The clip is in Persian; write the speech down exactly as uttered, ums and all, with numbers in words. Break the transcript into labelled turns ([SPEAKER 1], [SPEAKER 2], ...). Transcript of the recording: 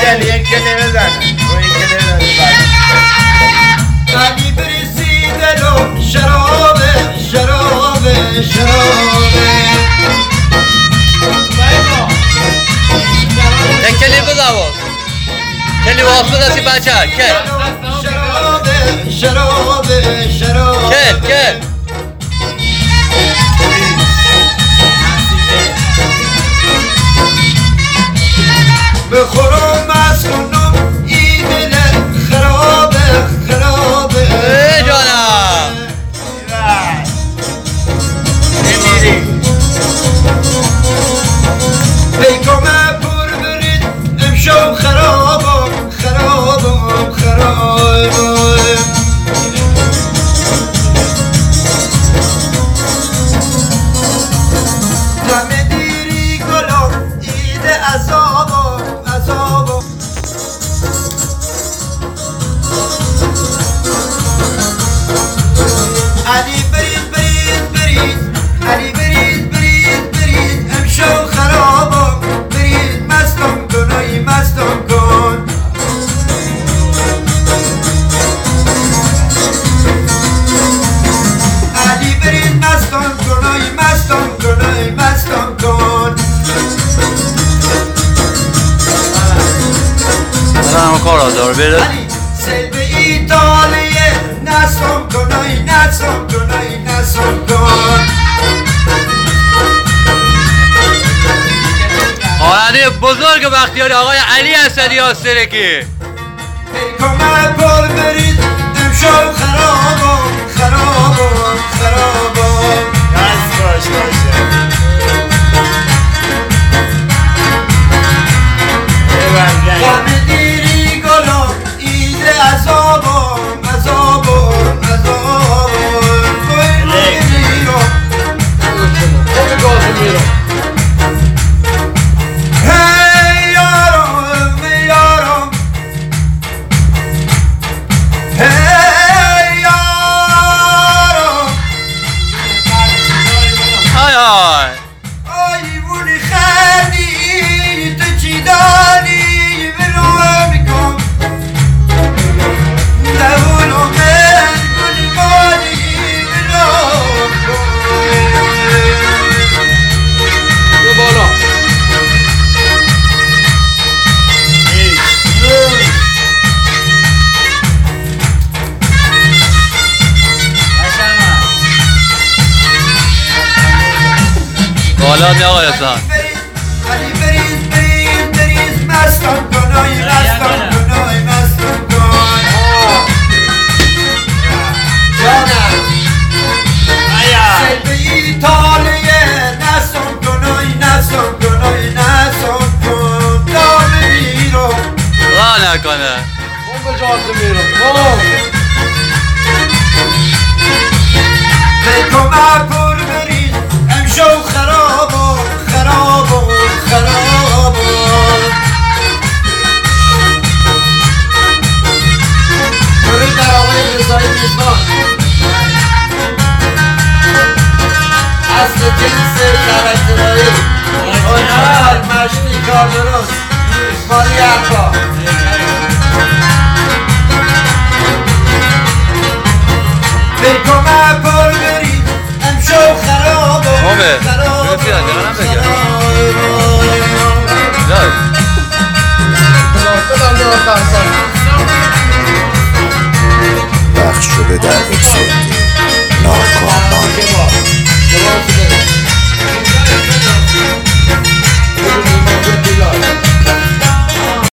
[SPEAKER 1] کلی یک کلی بزن رو یک کلی بزن
[SPEAKER 2] علی برسیده رو شرابه شرابه شرابه
[SPEAKER 3] یک کلی بزن باز کلی واسه دستی بچه کل
[SPEAKER 2] شرابه شرابه شرابه
[SPEAKER 3] کل کل
[SPEAKER 2] بخورم از خونم این دل خرابه خرابه
[SPEAKER 3] ای جانم
[SPEAKER 1] نمیری
[SPEAKER 2] پیکامه پر برید امشب خرابم خرابم خرابم دم دیری گلم ایده عذابم عذابم علی برید برید برید علی برید برید برید امشب خرابم برید مستم کن ای مستم کن علی برید مستم کن ای مستم کن ای مستم کن
[SPEAKER 3] من هم کار دار بیره
[SPEAKER 2] علی سیل به ایتالیه نستم کن ای نستم کن ای نستم کن
[SPEAKER 3] خواننده بزرگ بختیاری آقای علی اسدی آسترکی
[SPEAKER 2] پیکامه پر برید امشب خرابم خرابم خرابم
[SPEAKER 1] دست باش باشه ببرگن
[SPEAKER 2] غم دیری گلم ایده عذابم عذابم عذابم وای میرم هی یارم یارم هی یارم
[SPEAKER 3] های های
[SPEAKER 2] آی ولی خیلی تو چی داری بلو میکن دولو من گل باری بلو
[SPEAKER 3] بالا می آقای حسن
[SPEAKER 2] علی برید برید برید مستم کن آی مستم کن آی مستم کن جانم سیل به ایتالیه نستم کن آی نستم کن آی نستم کن دامه میرم
[SPEAKER 3] را نکنه
[SPEAKER 2] پیکامه پر برید امشب خرابم خرابم خرابم درود بر آقای رضایی میزبان اصل جنس شبکه‌ای اونجا مشتی کار درست مالی حرفا